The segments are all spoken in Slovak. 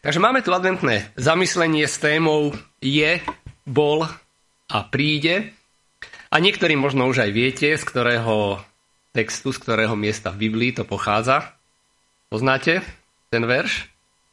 Takže máme tu adventné zamyslenie s témou je, bol a príde. A niektorí možno už aj viete, z ktorého textu, z ktorého miesta v Biblii to pochádza. Poznáte ten verš?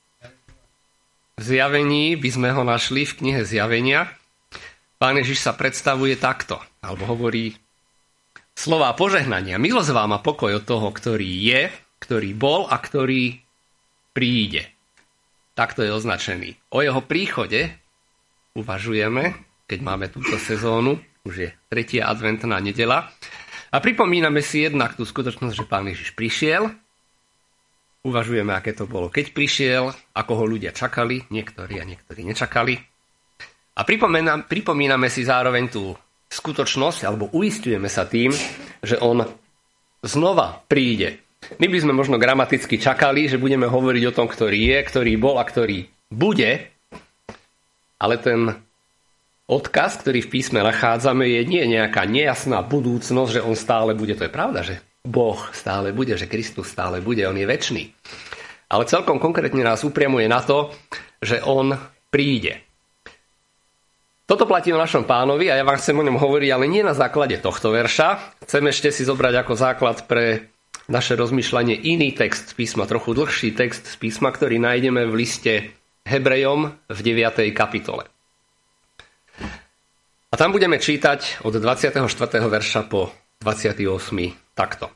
V Zjavení by sme ho našli v knihe Zjavenia. Pán Ježiš sa predstavuje takto, alebo hovorí slová požehnania. Milosť vám a pokoj od toho, ktorý je, ktorý bol a ktorý príde. Takto je označený. O jeho príchode uvažujeme, keď máme túto sezónu, už je 3. adventná nedeľa. A pripomíname si jednak tú skutočnosť, že Pán Ježiš prišiel. Uvažujeme, aké to bolo, keď prišiel, ako ho ľudia čakali, niektorí a niektorí nečakali. A pripomíname si zároveň tú skutočnosť, alebo uisťujeme sa tým, že on znova príde. My by sme možno gramaticky čakali, že budeme hovoriť o tom, ktorý je, ktorý bol a ktorý bude, ale ten odkaz, ktorý v písme nachádzame, je nie nejaká nejasná budúcnosť, že on stále bude. To je pravda, že Boh stále bude, že Kristus stále bude, on je večný. Ale celkom konkrétne nás upriamuje na to, že on príde. Toto platí o našom Pánovi a ja vám chcem o ňom hovoriť, ale nie na základe tohto verša. Chcem ešte si zobrať ako základ pre naše rozmýšľanie iný text z písma, trochu dlhší text z písma, ktorý nájdeme v liste Hebrejom v 9. kapitole. A tam budeme čítať od 24. verša po 28. takto.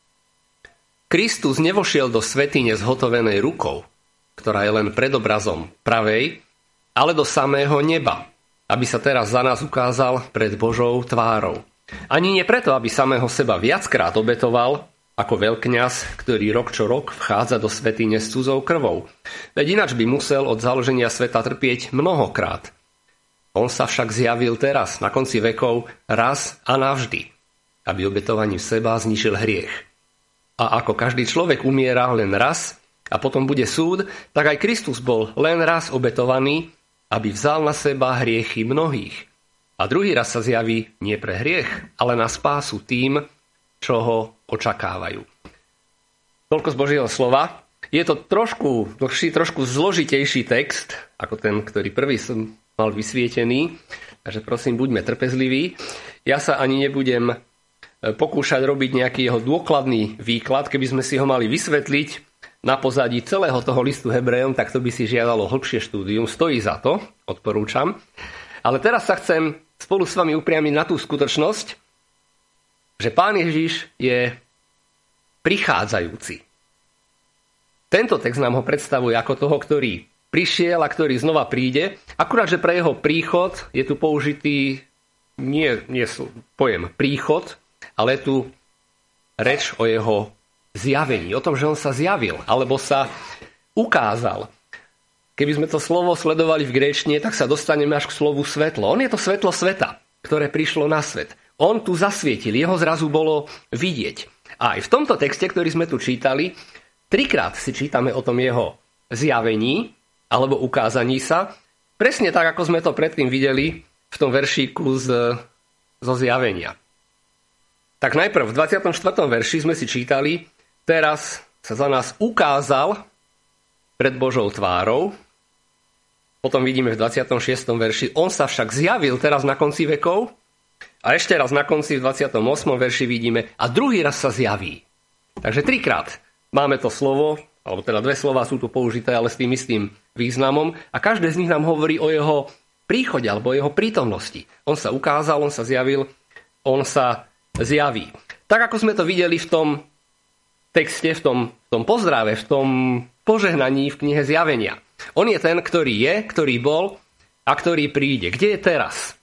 Kristus nevošiel do svätyne zhotovenej rukou, ktorá je len predobrazom pravej, ale do samého neba, aby sa teraz za nás ukázal pred Božou tvárou. Ani nie preto, aby samého seba viackrát obetoval, ako veľkňaz, ktorý rok čo rok vchádza do svätyne s cudzou krvou. Veď ináč by musel od založenia sveta trpieť mnohokrát. On sa však zjavil teraz, na konci vekov, raz a navždy, aby obetovaním seba zničil hriech. A ako každý človek umiera len raz a potom bude súd, tak aj Kristus bol len raz obetovaný, aby vzal na seba hriechy mnohých. A druhý raz sa zjaví nie pre hriech, ale na spásu tým, čo ho očakávajú. Toľko z Božieho slova. Je to trošku dlhší, trošku zložitejší text, ako ten, ktorý prvý som mal vysvietený. Takže prosím, buďme trpezliví. Ja sa ani nebudem pokúšať robiť nejaký jeho dôkladný výklad. Keby sme si ho mali vysvetliť na pozadí celého toho listu Hebrejom, tak to by si žiadalo hlbšie štúdium. Stojí za to, odporúčam. Ale teraz sa chcem spolu s vami upriamiť na tú skutočnosť, že Pán Ježiš je prichádzajúci. Tento text nám ho predstavuje ako toho, ktorý prišiel a ktorý znova príde. Akurát, že pre jeho príchod je tu použitý nie pojem príchod, ale tu reč o jeho zjavení. O tom, že on sa zjavil, alebo sa ukázal. Keby sme to slovo sledovali v gréčtine, tak sa dostaneme až k slovu svetlo. On je to svetlo sveta, ktoré prišlo na svet. On tu zasvietil, jeho zrazu bolo vidieť. A aj v tomto texte, ktorý sme tu čítali, 3-krát si čítame o tom jeho zjavení alebo ukázaní sa, presne tak, ako sme to predtým videli v tom veršíku zo zjavenia. Tak najprv v 24. verši sme si čítali, teraz sa za nás ukázal pred Božou tvárou. Potom vidíme v 26. verši, on sa však zjavil teraz na konci vekov. A ešte raz na konci v 28. verši vidíme a druhý raz sa zjaví. Takže 3-krát máme to slovo, alebo teda 2 slová sú tu použité, ale s tým istým významom a každé z nich nám hovorí o jeho príchode alebo o jeho prítomnosti. On sa ukázal, on sa zjavil, on sa zjaví. Tak ako sme to videli v tom texte, v tom pozdrave, v tom požehnaní v knihe Zjavenia. On je ten, ktorý je, ktorý bol a ktorý príde. Kde je teraz?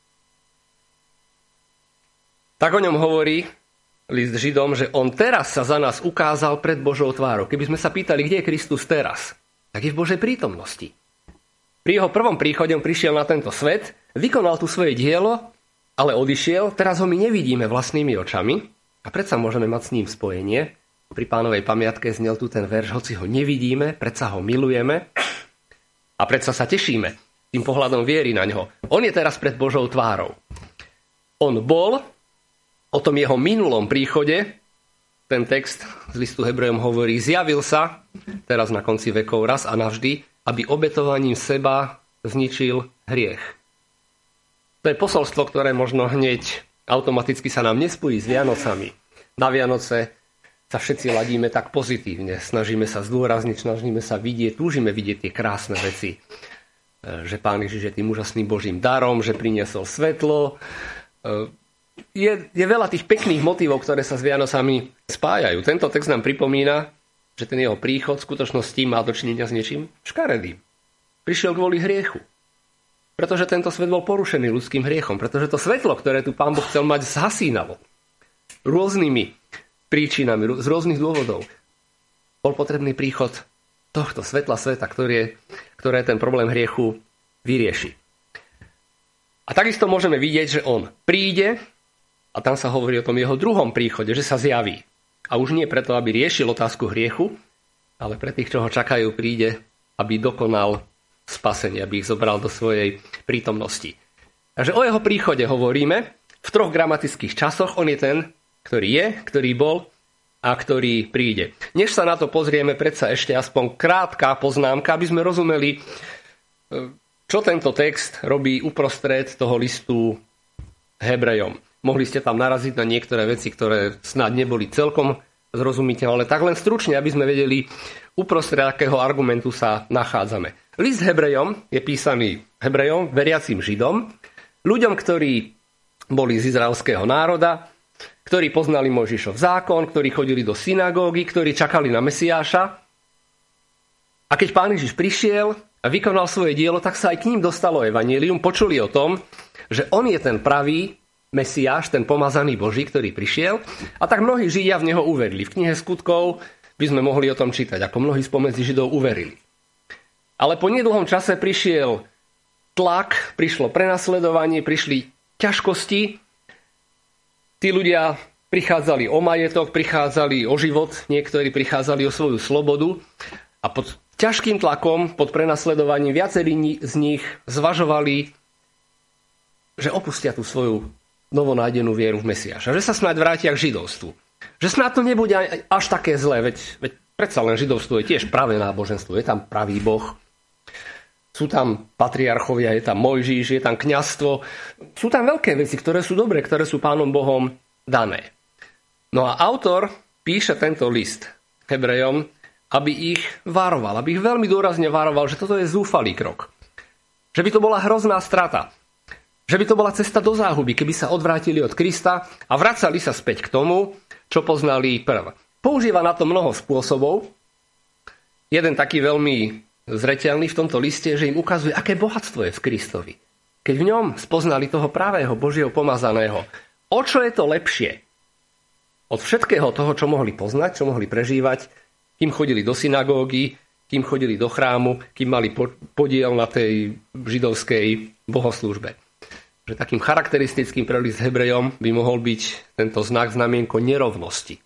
Tak o ňom hovorí list Židom, že on teraz sa za nás ukázal pred Božou tvárou. Keby sme sa pýtali, kde je Kristus teraz, tak je v Božej prítomnosti. Pri jeho prvom príchode on prišiel na tento svet, vykonal tu svoje dielo, ale odišiel, teraz ho my nevidíme vlastnými očami a predsa môžeme mať s ním spojenie. Pri Pánovej pamiatke znel tu ten verš, hoci ho nevidíme, predsa ho milujeme a predsa sa tešíme tým pohľadom viery na ňo. On je teraz pred Božou tvárou. On bol. O tom jeho minulom príchode ten text z listu Hebrejom hovorí, zjavil sa teraz na konci vekov raz a navždy, aby obetovaním seba zničil hriech. To je posolstvo, ktoré možno hneď automaticky sa nám nespojí s Vianocami. Na Vianoce sa všetci ladíme tak pozitívne. Snažíme sa zdôrazniť, snažíme sa vidieť, túžime vidieť tie krásne veci. Že Pán Ježiš je tým úžasným Božím darom, že priniesol svetlo. Je veľa tých pekných motívov, ktoré sa s Vianocami spájajú. Tento text nám pripomína, že ten jeho príchod v skutočnosti má dočinenia s niečím škaredým. Prišiel kvôli hriechu. Pretože tento svet bol porušený ľudským hriechom. Pretože to svetlo, ktoré tu Pán Boh chcel mať, zhasínalo. Rôznymi príčinami, z rôznych dôvodov. Bol potrebný príchod tohto svetla sveta, ktoré ten problém hriechu vyrieši. A takisto môžeme vidieť, že on príde, a tam sa hovorí o tom jeho druhom príchode, že sa zjaví. A už nie preto, aby riešil otázku hriechu, ale pre tých, čo ho čakajú, príde, aby dokonal spasenie, aby ich zobral do svojej prítomnosti. Takže o jeho príchode hovoríme v 3 gramatických časoch. On je ten, ktorý je, ktorý bol a ktorý príde. Než sa na to pozrieme, predsa ešte aspoň krátka poznámka, aby sme rozumeli, čo tento text robí uprostred toho listu Hebrejom. Mohli ste tam naraziť na niektoré veci, ktoré snáď neboli celkom zrozumiteľné, ale tak len stručne, aby sme vedeli, uprostred akého argumentu sa nachádzame. List Hebrejom je písaný Hebrejom, veriacím Židom, ľuďom, ktorí boli z izraelského národa, ktorí poznali Mojžišov zákon, ktorí chodili do synagógy, ktorí čakali na Mesiáša. A keď Pán Ježiš prišiel a vykonal svoje dielo, tak sa aj k ním dostalo evanjelium. Počuli o tom, že on je ten pravý Mesiáš, ten pomazaný Boží, ktorý prišiel. A tak mnohí Židia v neho uverili. V knihe Skutkov by sme mohli o tom čítať, ako mnohí spomedzi Židov uverili. Ale po nedlhom čase prišiel tlak, prišlo prenasledovanie, prišli ťažkosti. Tí ľudia prichádzali o majetok, prichádzali o život, niektorí prichádzali o svoju slobodu a pod ťažkým tlakom, pod prenasledovaním viacerí z nich zvažovali, že opustia tú svoju novonájdenú vieru v Mesiáša, že sa snáď vrátia k židovstvu. Že snáď to nebude až také zlé, veď predsa len židovstvo je tiež pravé náboženstvo, je tam pravý Boh. Sú tam patriarchovia, je tam Mojžiš, je tam kňazstvo. Sú tam veľké veci, ktoré sú dobré, ktoré sú Pánom Bohom dané. No a autor píše tento list Hebrejom, aby ich varoval, aby ich veľmi dôrazne varoval, že toto je zúfalý krok. Že by to bola hrozná strata. Že by to bola cesta do záhuby, keby sa odvrátili od Krista a vracali sa späť k tomu, čo poznali prv. Používa na to mnoho spôsobov. Jeden taký veľmi zreteľný v tomto liste, že im ukazuje, aké bohatstvo je v Kristovi. Keď v ňom spoznali toho pravého Božieho pomazaného, o čo je to lepšie od všetkého toho, čo mohli poznať, čo mohli prežívať, kým chodili do synagógy, kým chodili do chrámu, kým mali podiel na tej židovskej bohoslúžbe. Že takým charakteristickým pre list Hebrejom by mohol byť tento znak, znamienko nerovnosti.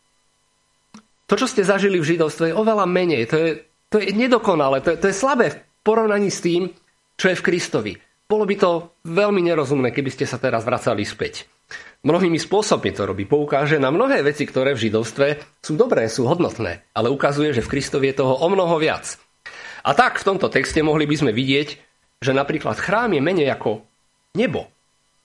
To, čo ste zažili v židovstve, je oveľa menej. To je nedokonalé, to je slabé v porovnaní s tým, čo je v Kristovi. Bolo by to veľmi nerozumné, keby ste sa teraz vracali späť. Mnohými spôsobmi to robí. Poukáže na mnohé veci, ktoré v židovstve sú dobré, sú hodnotné, ale ukazuje, že v Kristovi je toho o mnoho viac. A tak v tomto texte mohli by sme vidieť, že napríklad chrám je menej ako nebo.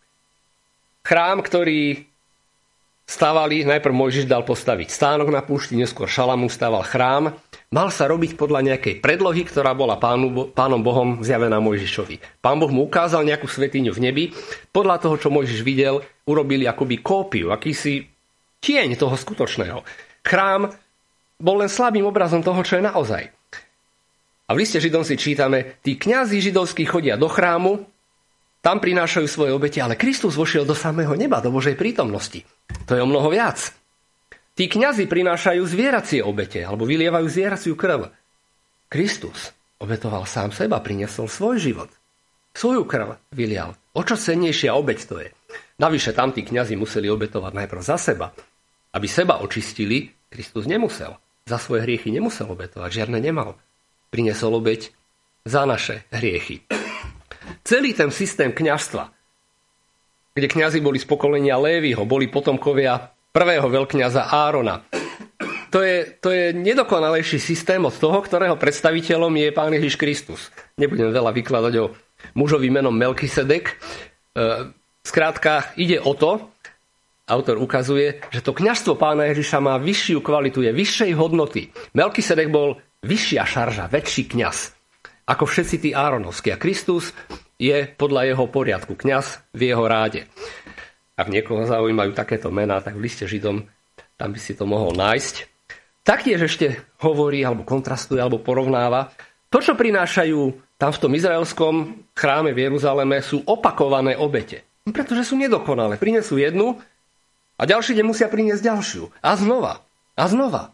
Chrám, ktorý stavali, najprv Mojžiš dal postaviť stánok na púšti, neskôr Šalamún staval chrám. Mal sa robiť podľa nejakej predlohy, ktorá bola Pánom Bohom zjavená Mojžišovi. Pán Boh mu ukázal nejakú svätyňu v nebi. Podľa toho, čo Mojžiš videl, urobili akoby kópiu, akýsi tieň toho skutočného. Chrám bol len slabým obrazom toho, čo je naozaj. A v liste Židom si čítame, tí kňazi židovskí chodia do chrámu, tam prinášajú svoje obete, ale Kristus vošiel do samého neba, do Božej prítomnosti. To je o mnoho viac. Tí kňazi prinášajú zvieracie obete, alebo vylievajú zvieraciu krv. Kristus obetoval sám seba, priniesol svoj život. Svoju krv vylial. O čo cennejšia obeť to je. Navyše tam tí kňazi museli obetovať najprv za seba. Aby seba očistili, Kristus nemusel. Za svoje hriechy nemusel obetovať, žiadne nemal. Priniesol obeť za naše hriechy. Celý ten systém kňazstva, kde kňazi boli z pokolenia Léviho, boli potomkovia prvého veľkňaza Árona. to je nedokonalejší systém od toho, ktorého predstaviteľom je Pán Ježiš Kristus. Nebudem veľa vykladať o mužovi menom Melchisedek. Skrátka, ide o to, autor ukazuje, že to kňazstvo Pána Ježiša má vyššiu kvalitu, je vyššej hodnoty. Melchisedek bol vyššia šarža, väčší kňaz ako všetci tí Áronovskí. A Kristus je podľa jeho poriadku kňaz v jeho ráde. Ak niekoho zaujímajú takéto mená, tak v liste Židom tam by si to mohol nájsť. Taktiež ešte hovorí, alebo kontrastuje, alebo porovnáva. To, čo prinášajú tam v tom izraelskom chráme v Jeruzaleme, sú opakované obete. Pretože sú nedokonalé. Prinesú jednu a ďalší deň musia priniesť ďalšiu. A znova. A znova.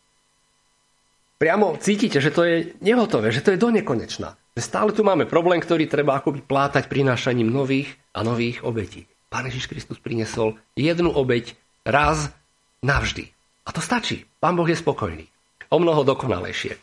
Priamo cítite, že to je nehotové, že to je do nekonečna. Že stále tu máme problém, ktorý treba akoby plátať prinášaním nových a nových obetí. Pán Ježiš Kristus priniesol jednu obeť raz navždy. A to stačí. Pán Boh je spokojný. O mnoho dokonalejšie.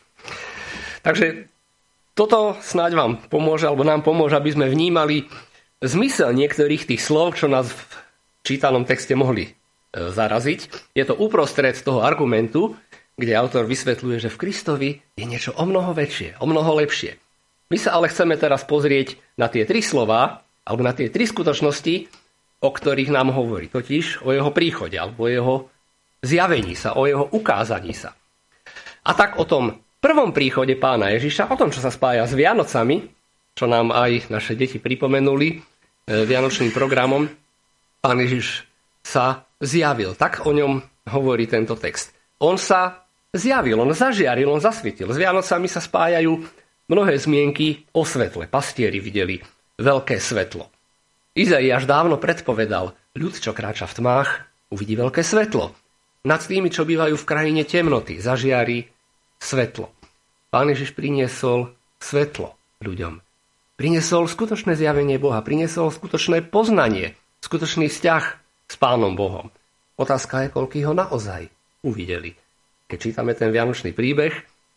Takže toto snáď vám pomôže, alebo nám pomôže, aby sme vnímali zmysel niektorých tých slov, čo nás v čítanom texte mohli zaraziť. Je to uprostred toho argumentu, kde autor vysvetľuje, že v Kristovi je niečo o mnoho väčšie, o mnoho lepšie. My sa ale chceme teraz pozrieť na tie tri slová, alebo na tie tri skutočnosti, o ktorých nám hovorí. Totiž o jeho príchode, alebo o jeho zjavení sa, o jeho ukázaní sa. A tak o tom prvom príchode Pána Ježiša, o tom, čo sa spája s Vianocami, čo nám aj naše deti pripomenuli vianočným programom, Pán Ježiš sa zjavil. Tak o ňom hovorí tento text. On sa zjavil, on zažiaril, on zasvietil. S Vianocami sa spájajú mnohé zmienky o svetle. Pastieri videli veľké svetlo. Izaiáš dávno predpovedal, ľud, čo kráča v tmách, uvidí veľké svetlo. Nad tými, čo bývajú v krajine temnoty, zažiari svetlo. Pán Ježiš priniesol svetlo ľuďom. Priniesol skutočné zjavenie Boha, priniesol skutočné poznanie, skutočný vzťah s Pánom Bohom. Otázka je, koľký ho naozaj uvideli. Keď čítame ten vianočný príbeh,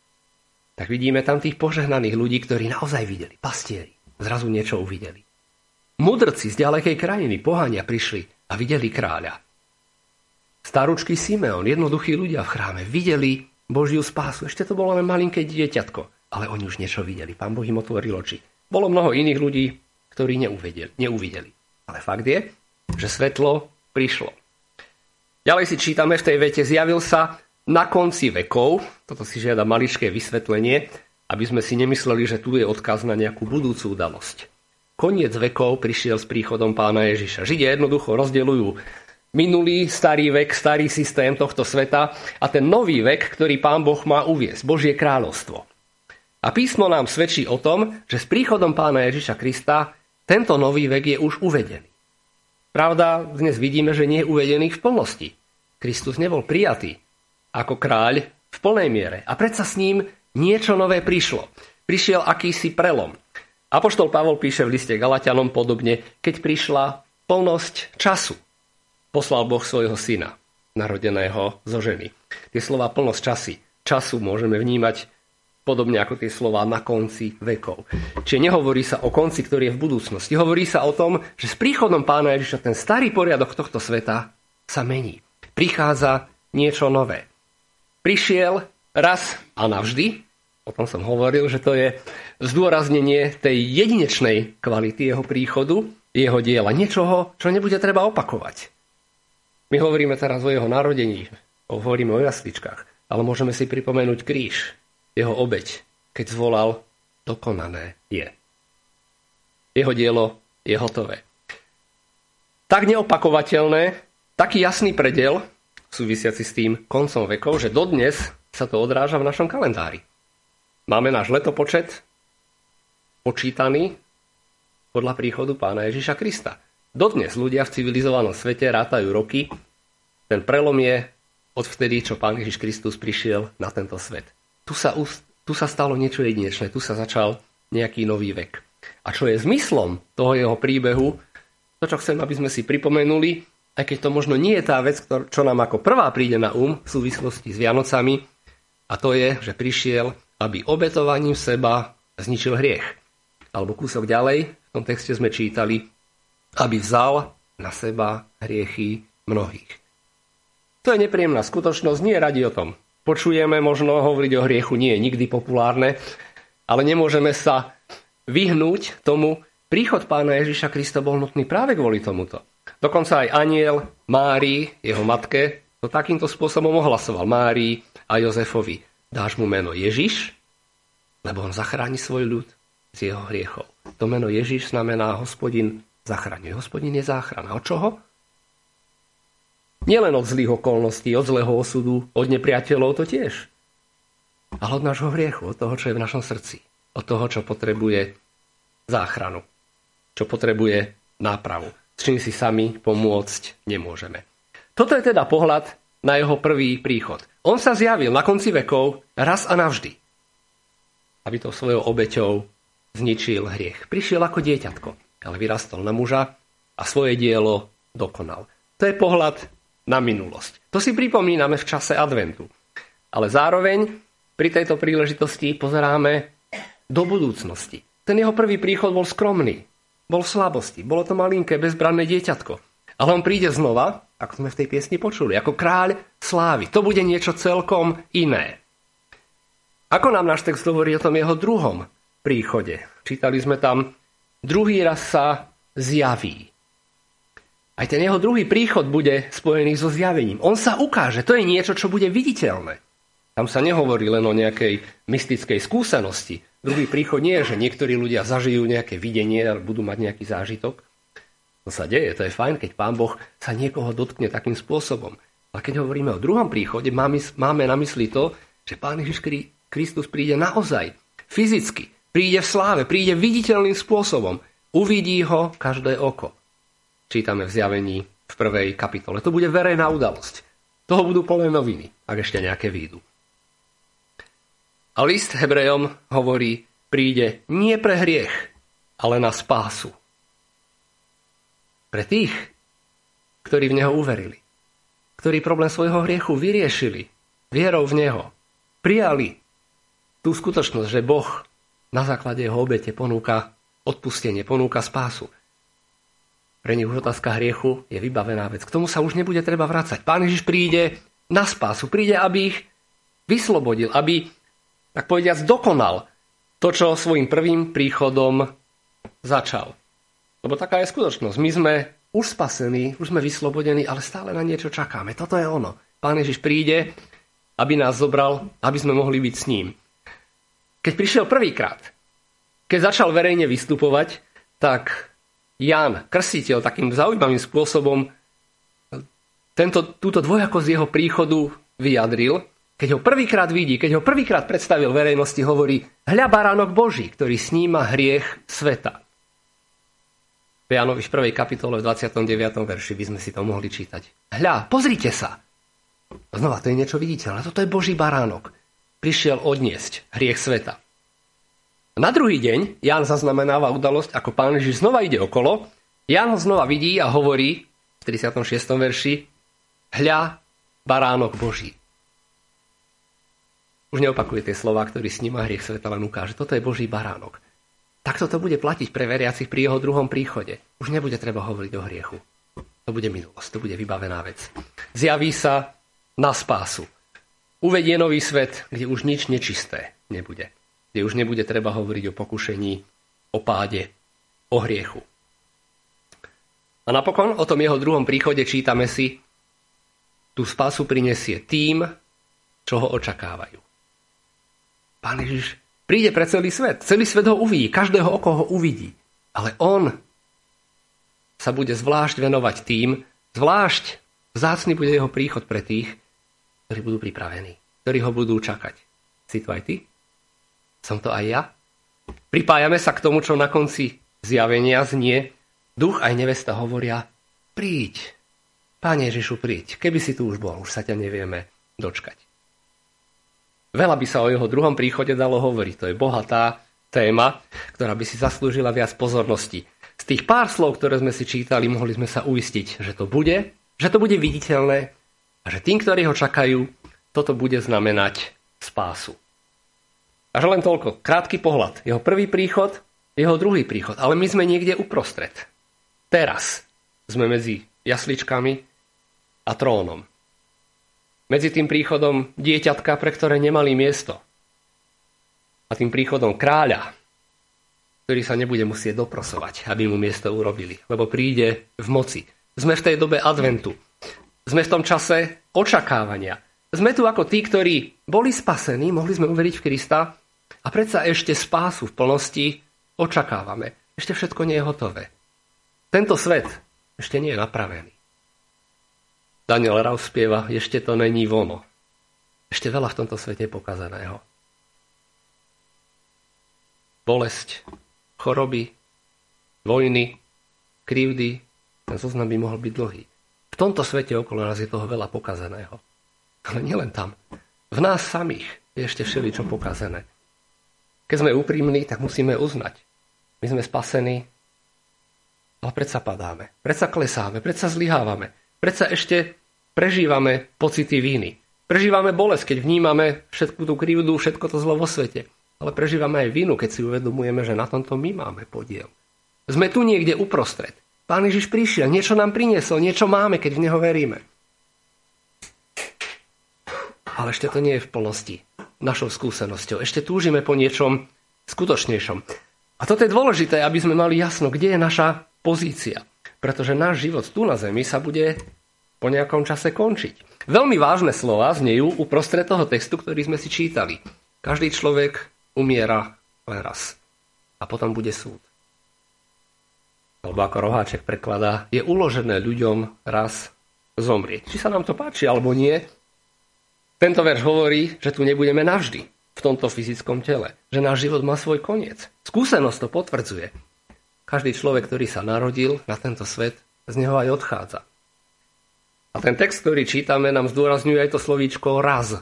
tak vidíme tam tých požehnaných ľudí, ktorí naozaj videli. Pastieri zrazu niečo uvideli. Mudrci z ďalekej krajiny, pohania, prišli a videli kráľa. Staručký Simeon, jednoduchí ľudia v chráme, videli Božiu spásu. Ešte to bolo len malinké dieťatko, ale oni už niečo videli. Pán Boh im otvoril oči. Bolo mnoho iných ľudí, ktorí neuvideli. Ale fakt je, že svetlo prišlo. Ďalej si čítame v tej vete, zjavil sa na konci vekov. Toto si žiada maličké vysvetlenie, aby sme si nemysleli, že tu je odkaz na nejakú budúcu udalosť. Koniec vekov prišiel s príchodom Pána Ježiša. Židia jednoducho rozdeľujú minulý starý vek, starý systém tohto sveta a ten nový vek, ktorý Pán Boh má uviesť, Božie kráľovstvo. A písmo nám svedčí o tom, že s príchodom Pána Ježiša Krista tento nový vek je už uvedený. Pravda, dnes vidíme, že nie je uvedený v plnosti. Kristus nebol prijatý ako kráľ v plnej miere. A predsa s ním niečo nové prišlo. Prišiel akýsi prelom. Apoštol Pavol píše v liste Galatianom podobne, keď prišla plnosť času. Poslal Boh svojho syna, narodeného zo ženy. Tie slová plnosť času môžeme vnímať podobne ako tie slová na konci vekov. Čiže nehovorí sa o konci, ktorý je v budúcnosti. Hovorí sa o tom, že s príchodom Pána Ježiša ten starý poriadok tohto sveta sa mení. Prichádza niečo nové. Prišiel raz a navždy, o tom som hovoril, že to je zdôraznenie tej jedinečnej kvality jeho príchodu, jeho diela, niečoho, čo nebude treba opakovať. My hovoríme teraz o jeho narodení, hovoríme o jasličkách, ale môžeme si pripomenúť kríž, jeho obeť, keď zvolal, dokonané je. Jeho dielo je hotové. Tak neopakovateľné, taký jasný predel, súvisiaci s tým koncom vekov, že dodnes sa to odráža v našom kalendári. Máme náš letopočet počítaný podľa príchodu Pána Ježiša Krista. Dodnes ľudia v civilizovanom svete rátajú roky. Ten prelom je odvtedy, čo Pán Ježiš Kristus prišiel na tento svet. Tu sa stalo niečo jedinečné, tu sa začal nejaký nový vek. A čo je zmyslom toho jeho príbehu, to, čo chcem, aby sme si pripomenuli, aj keď to možno nie je tá vec, čo nám ako prvá príde na v súvislosti s Vianocami, a to je, že prišiel, aby obetovaním seba zničil hriech. Alebo kúsok ďalej, v tom texte sme čítali, aby vzal na seba hriechy mnohých. To je nepríjemná skutočnosť, nie radi o tom počujeme možno hovoriť o hriechu, nie je nikdy populárne, ale nemôžeme sa vyhnúť tomu. Príchod Pána Ježiša Krista bol nutný práve kvôli tomuto. Dokonca aj anjel Márii, jeho matke, to takýmto spôsobom ohlasoval Márii a Jozefovi. Dáš mu meno Ježiš, lebo on zachráni svoj ľud z jeho hriechov. To meno Ježiš znamená Hospodin zachraňuje. Hospodin je záchrana. Od čoho? Nielen od zlých okolností, od zlého osudu, od nepriateľov, to tiež. Ale od nášho hriechu, od toho, čo je v našom srdci. Od toho, čo potrebuje záchranu. Čo potrebuje nápravu. S čím si sami pomôcť nemôžeme. Toto je teda pohľad na jeho prvý príchod. On sa zjavil na konci vekov raz a navždy. Aby to svojou obeťou zničil hriech. Prišiel ako dieťatko, ale vyrastol na muža a svoje dielo dokonal. To je pohľad na minulosť. To si pripomíname v čase adventu. Ale zároveň pri tejto príležitosti pozeráme do budúcnosti. Ten jeho prvý príchod bol skromný, bol v slabosti, bolo to malinké, bezbranné dieťatko. Ale on príde znova, ako sme v tej piesni počuli, ako kráľ slávy. To bude niečo celkom iné. Ako nám náš text hovorí o tom jeho druhom príchode? Čítali sme tam, druhý raz sa zjaví. Aj ten jeho druhý príchod bude spojený so zjavením. On sa ukáže, to je niečo, čo bude viditeľné. Tam sa nehovorí len o nejakej mystickej skúsenosti. Druhý príchod nie je, že niektorí ľudia zažijú nejaké videnie a budú mať nejaký zážitok. To sa deje, to je fajn, keď Pán Boh sa niekoho dotkne takým spôsobom. Ale keď hovoríme o druhom príchode, máme na mysli to, že Pán Ježiš Kristus príde naozaj, fyzicky, príde v sláve, príde viditeľným spôsobom. Uvidí ho každé oko. Čítame v Zjavení v 1. kapitole. To bude verejná udalosť. Toho budú plné noviny, ak ešte nejaké výjdu. A list Hebrejom hovorí, príde nie pre hriech, ale na spásu. Pre tých, ktorí v Neho uverili. Ktorí problém svojho hriechu vyriešili vierou v Neho. Prijali tú skutočnosť, že Boh na základe jeho obete ponúka odpustenie, ponúka spásu. Pre nich už otázka hriechu je vybavená vec. K tomu sa už nebude treba vracať. Pán Ježiš príde na spásu. Príde, aby ich vyslobodil, aby, tak povediac, dokonal to, čo svojim prvým príchodom začal. Lebo taká je skutočnosť. My sme už spasení, už sme vyslobodení, ale stále na niečo čakáme. Toto je ono. Pán Ježiš príde, aby nás zobral, aby sme mohli byť s ním. Keď prišiel prvýkrát, keď začal verejne vystupovať, tak Ján Krstiteľ takým zaujímavým spôsobom túto dvojakosť jeho príchodu vyjadril. Keď ho prvýkrát vidí, keď ho prvýkrát predstavil verejnosti, hovorí: hľa baránok Boží, ktorý sníma hriech sveta. V Jánovi 1. kapitole v 29. verši by sme si to mohli čítať. Hľa, pozrite sa. Znova, to je niečo viditeľné. Toto je Boží baránok. Prišiel odniesť hriech sveta. Na druhý deň Ján zaznamenáva udalosť, ako Pán Ježiš znova ide okolo. Ján ho znova vidí a hovorí v 36. verši: hľa, baránok Boží. Už neopakuje tie slová, ktorý sníma hriech sveta, len ukáže. Toto je Boží baránok. Takto to bude platiť pre veriacich pri jeho druhom príchode. Už nebude treba hovoriť o hriechu. To bude minulosť, to bude vybavená vec. Zjaví sa na spásu. Uvedie nový svet, kde už nič nečisté nebude. Kde už nebude treba hovoriť o pokušení, o páde, o hriechu. A napokon o tom jeho druhom príchode čítame si: tú spásu prinesie tým, čo ho očakávajú. Pán Ježiš príde pre celý svet. Celý svet ho uvidí, každého oko ho uvidí. Ale on sa bude zvlášť venovať tým, zvlášť vzácny bude jeho príchod pre tých, ktorí budú pripravení, ktorí ho budú čakať. Si to aj ty? Som to aj ja? Pripájame sa k tomu, čo na konci zjavenia znie: duch aj nevesta hovoria: príď, Pane Ježišu, príď. Keby si tu už bol, už sa ťa nevieme dočkať. Veľa by sa o jeho druhom príchode dalo hovoriť. To je bohatá téma, ktorá by si zaslúžila viac pozornosti. Z tých pár slov, ktoré sme si čítali, mohli sme sa uistiť, že to bude viditeľné a že tým, ktorí ho čakajú, toto bude znamenať spásu. Až len toľko, krátky pohľad. Jeho prvý príchod, jeho druhý príchod, ale my sme niekde uprostred. Teraz sme medzi jasličkami a trónom. medzi tým príchodom dieťatka, pre ktoré nemali miesto, a tým príchodom kráľa, ktorý sa nebude musieť doprosovať, aby mu miesto urobili, lebo príde v moci. Sme v tej dobe adventu. Sme v tom čase očakávania. Sme tu ako tí, ktorí boli spasení, mohli sme uveriť v Krista a predsa ešte spásu v plnosti očakávame. Ešte všetko nie je hotové. Tento svet ešte nie je napravený. Daniel Rau spieva, ešte to není vono. Ešte veľa v tomto svete je pokazaného. Bolesť, choroby, vojny, krivdy, ten zoznam by mohol byť dlhý. V tomto svete okolo nás je toho veľa pokazaného. Ale nielen tam. V nás samých je ešte všeličo pokazané. Keď sme úprimní, tak musíme uznať. My sme spasení, ale predsa padáme, predsa klesáme, predsa zlyhávame, predsa ešte prežívame pocity viny. Prežívame bolesť, keď vnímame všetku tú krivdu, všetko to zlo vo svete. Ale prežívame aj vinu, keď si uvedomujeme, že na tomto my máme podiel. Sme tu niekde uprostred. Pán Ježiš prišiel, niečo nám priniesol, niečo máme, keď v Neho veríme. Ale ešte to nie je v plnosti našou skúsenosťou. Ešte túžime po niečom skutočnejšom. A toto je dôležité, aby sme mali jasno, kde je naša pozícia. Pretože náš život tu na zemi sa bude po nejakom čase končiť. Veľmi vážne slova znejú uprostred toho textu, ktorý sme si čítali. Každý človek umiera len raz. A potom bude súd. Alebo ako Roháček prekladá, je uložené ľuďom raz zomrieť. Či sa nám to páči, alebo nie. Tento verš hovorí, že tu nebudeme navždy v tomto fyzickom tele. Že náš život má svoj koniec. Skúsenosť to potvrdzuje. Každý človek, ktorý sa narodil na tento svet, z neho aj odchádza. A ten text, ktorý čítame, nám zdôrazňuje aj to slovíčko raz.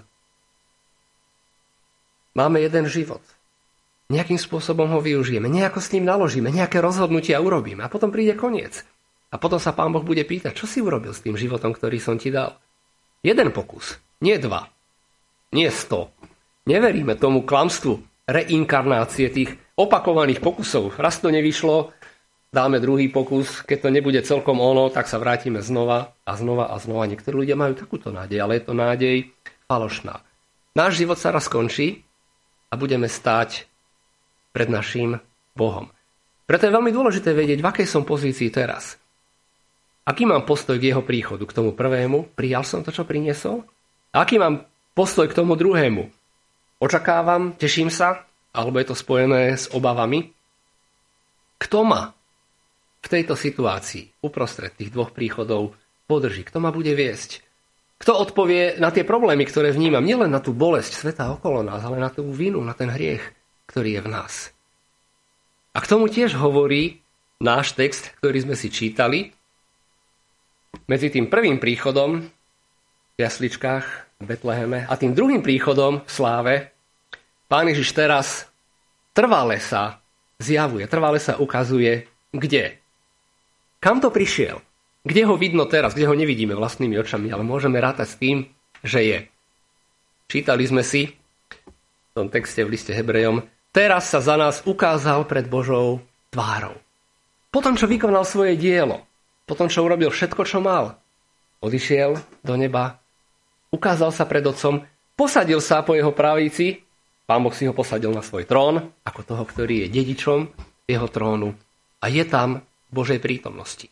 Máme jeden život. Nejakým spôsobom ho využijeme, nejako s ním naložíme, nejaké rozhodnutia urobíme a potom príde koniec. A potom sa Pán Boh bude pýtať, čo si urobil s tým životom, ktorý som ti dal. Jeden pokus, nie 2, nie 100. Neveríme tomu klamstvu reinkarnácie tých opakovaných pokusov. Raz to nevyšlo, dáme druhý pokus, keď to nebude celkom ono, tak sa vrátime znova a znova a znova. Niektorí ľudia majú takúto nádej, ale je to nádej falošná. Náš život sa raz skončí a budeme stáť pred naším Bohom. Preto je veľmi dôležité vedieť, v akej som pozícii teraz. Aký mám postoj k jeho príchodu, k tomu prvému? Prijal som to, čo priniesol? A aký mám postoj k tomu druhému? Očakávam, teším sa? Alebo je to spojené s obavami? Kto ma v tejto situácii, uprostred tých dvoch príchodov, podrží? Kto ma bude viesť? Kto odpovie na tie problémy, ktoré vnímam? Nielen na tú bolesť sveta okolo nás, ale na tú vinu, na ten hriech, ktorý je v nás. A k tomu tiež hovorí náš text, ktorý sme si čítali. Medzi tým prvým príchodom v jasličkách v Betleheme a tým druhým príchodom v sláve Pán Ježiš teraz trvale sa zjavuje, trvale sa ukazuje kde. Kam to prišiel? Kde ho vidno teraz, kde ho nevidíme vlastnými očami, ale môžeme rátať s tým, že je. Čítali sme si v tom texte v liste Hebrejom, teraz sa za nás ukázal pred Božou tvárou. Potom, čo vykonal svoje dielo, potom, čo urobil všetko, čo mal, odišiel do neba, ukázal sa pred Otcom, posadil sa po jeho pravici, Pán Boh si ho posadil na svoj trón, ako toho, ktorý je dedičom jeho trónu a je tam v Božej prítomnosti.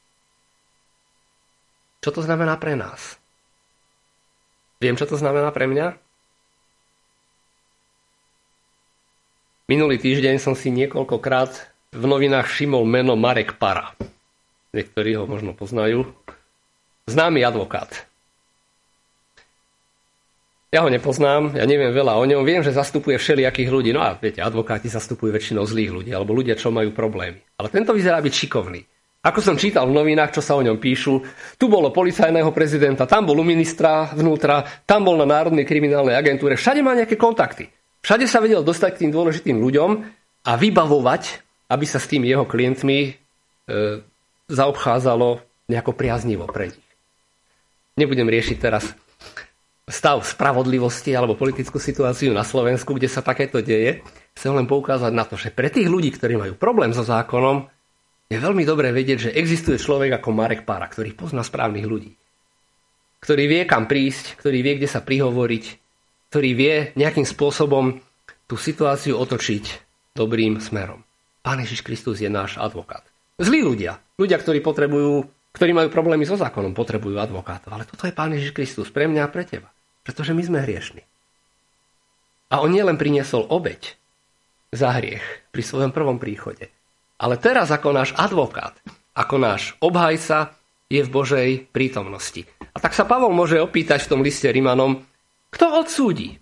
Čo to znamená pre nás? Viem, čo to znamená pre mňa? Minulý týždeň som si niekoľkokrát v novinách všimol meno Marek Para. Niektorí ho možno poznajú. Známy advokát. Ja ho nepoznám, ja neviem veľa o ňom. Viem, že zastupuje všelijakých ľudí. No a viete, advokáti zastupujú väčšinou zlých ľudí, alebo ľudia, čo majú problémy. Ale tento vyzerá byť šikovný. Ako som čítal v novinách, čo sa o ňom píšu, tu bolo policajného prezidenta, tam bol u ministra vnútra, tam bol na Národnej kriminálnej agentúre. Všade má nejaké kontakty. Všade sa vedel dostať k tým dôležitým ľuďom a vybavovať, aby sa s tými jeho klientmi zaobchádzalo nejako priaznivo pre nich. Nebudem riešiť teraz stav spravodlivosti alebo politickú situáciu na Slovensku, kde sa takéto deje. Chcem len poukázať na to, že pre tých ľudí, ktorí majú problém so zákonom, je veľmi dobré vedieť, že existuje človek ako Marek Para, ktorý pozná správnych ľudí. ktorý vie, kam prísť, ktorý vie, kde sa prihovoriť, ktorý vie nejakým spôsobom tú situáciu otočiť dobrým smerom. Pán Ježiš Kristus je náš advokát. Zlí ľudia, ktorí majú problémy so zákonom, potrebujú advokátov. Ale toto je Pán Ježiš Kristus pre mňa a pre teba. Pretože my sme hriešni. A on nielen priniesol obeť za hriech pri svojom prvom príchode, ale teraz ako náš advokát, ako náš obhajca je v Božej prítomnosti. A tak sa Pavol môže opýtať v tom liste Rimanom, kto odsúdi?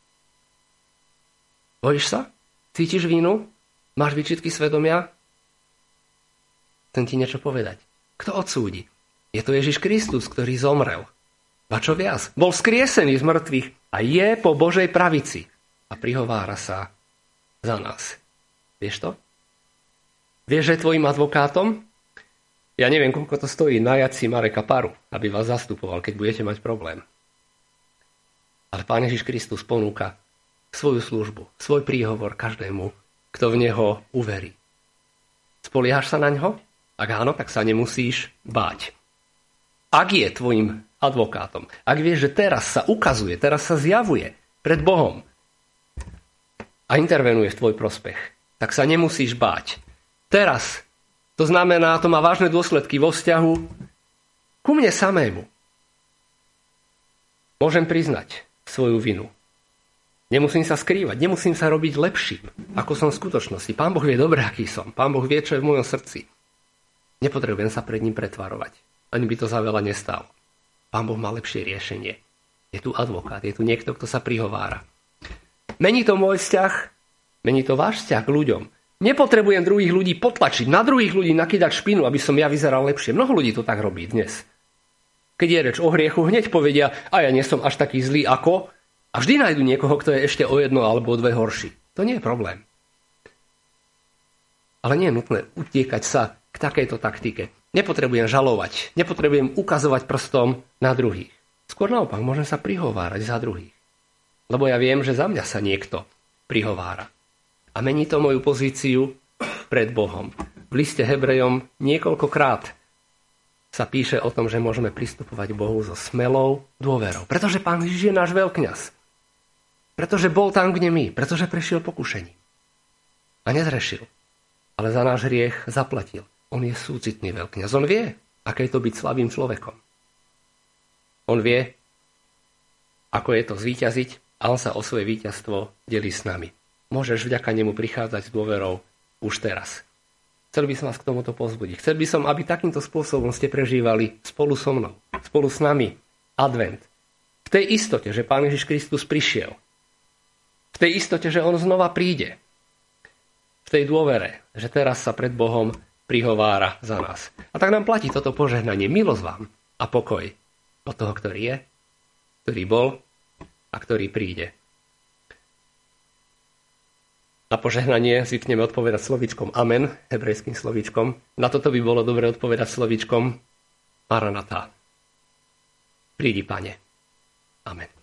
Bojíš sa? Cítiš vínu? Máš výčitky svedomia? Chcem ti niečo povedať. Kto odsúdi? Je to Ježiš Kristus, ktorý zomrel. A čo viac? Bol skriesený z mŕtvych a je po Božej pravici a prihovára sa za nás. Vieš to? Vieš, že je tvojim advokátom? Ja neviem, koľko to stojí najať si Mareka Paru, aby vás zastupoval, keď budete mať problém. Ale Pán Ježiš Kristus ponúka svoju službu, svoj príhovor každému, kto v neho uverí. Spoliehaš sa na ňo? Ak áno, tak sa nemusíš báť. Ak je tvojim advokátom, ak vieš, že teraz sa ukazuje, teraz sa zjavuje pred Bohom a intervenuje v tvoj prospech, tak sa nemusíš báť. Teraz, to znamená, to má vážne dôsledky vo vzťahu ku mne samému. Môžem priznať svoju vinu. Nemusím sa skrývať, nemusím sa robiť lepším, ako som v skutočnosti. Pán Boh vie dobre, aký som. Pán Boh vie, čo je v mojom srdci. Nepotrebujem sa pred ním pretvarovať. Ani by to za veľa nestálo. Pán Boh má lepšie riešenie. Je tu advokát, je tu niekto, kto sa prihovára. Mení to môj vzťah, mení to váš vzťah k ľuďom. Nepotrebujem druhých ľudí potlačiť, na druhých ľudí nakydať špinu, aby som ja vyzeral lepšie. Mnoho ľudí to tak robí dnes. Keď je reč o hriechu, hneď povedia, a ja nie som až taký zlý ako... A vždy nájdu niekoho, kto je ešte o jedno alebo o dve horší. To nie je problém. Ale nie je nutné utiekať sa k takejto taktike. Nepotrebujem žalovať, nepotrebujem ukazovať prstom na druhých. Skôr naopak, môžem sa prihovárať za druhých. Lebo ja viem, že za mňa sa niekto prihovára. A mení to moju pozíciu pred Bohom. V liste Hebrejom niekoľkokrát sa píše o tom, že môžeme pristupovať k Bohu so smelou dôverou. Pretože Pán Ježiš je náš veľkňaz. Pretože bol tam, kde my. Pretože prešiel pokušením. A nezrešil. Ale za náš hriech zaplatil. On je súcitný veľkňaz. On vie, aké je to byť slabým človekom. On vie, ako je to zvíťaziť a on sa o svoje víťazstvo delí s nami. Môžeš vďaka nemu prichádzať s dôverou už teraz. Chcel by som vás k tomuto povzbudiť. Chcel by som, aby takýmto spôsobom ste prežívali spolu so mnou, spolu s nami advent. V tej istote, že Pán Ježiš Kristus prišiel. V tej istote, že on znova príde. V tej dôvere, že teraz sa pred Bohom prihovára za nás. A tak nám platí toto požehnanie. Milosť vám a pokoj od toho, ktorý je, ktorý bol a ktorý príde. Na požehnanie zvykneme odpovedať slovíčkom amen, hebrejským slovíčkom. Na toto by bolo dobre odpovedať slovíčkom Maranatá. Prídi, Pane. Amen.